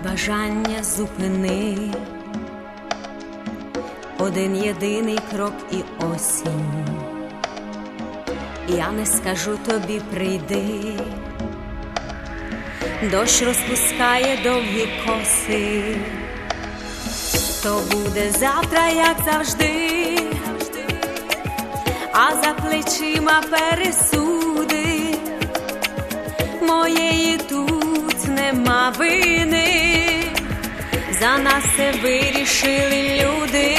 бажання зупини, один єдиний крок і осінь. Я не скажу тобі прийди, дощ розпускає довгі коси, то буде завтра, як завжди, а за плечима пересуди, моєї тут нема вини, за нас все вирішили люди.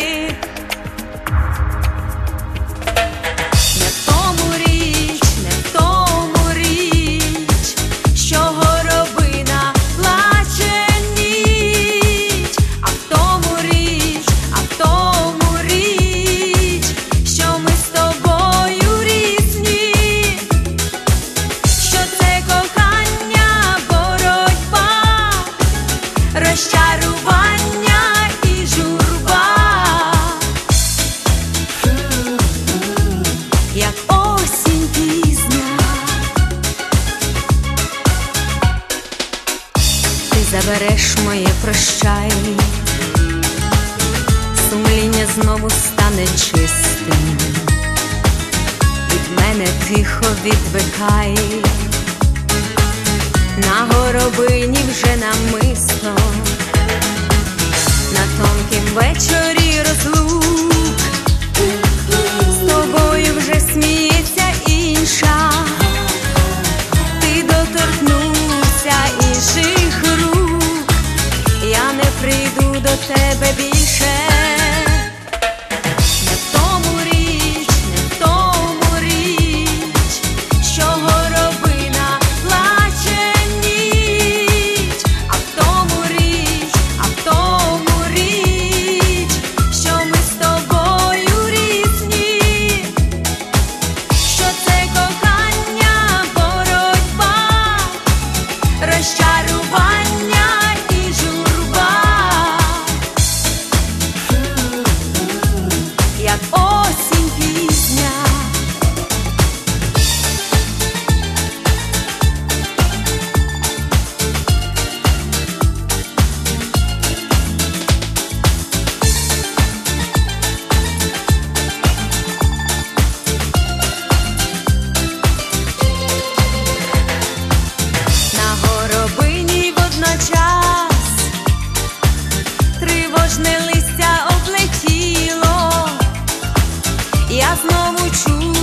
Розчарування і журба, як осінь пізня. Ти забереш моє прощай, сумління знову стане чистим, від мене тихо відвикай. На горобині вже намисто, на тонкім вечорі розлук, з тобою вже сміється інша, ти доторкнувся інших рук, я не прийду до тебе більше. Розчарування і журба, як осінь пізня. Тривожне листя облетіло, я знову чую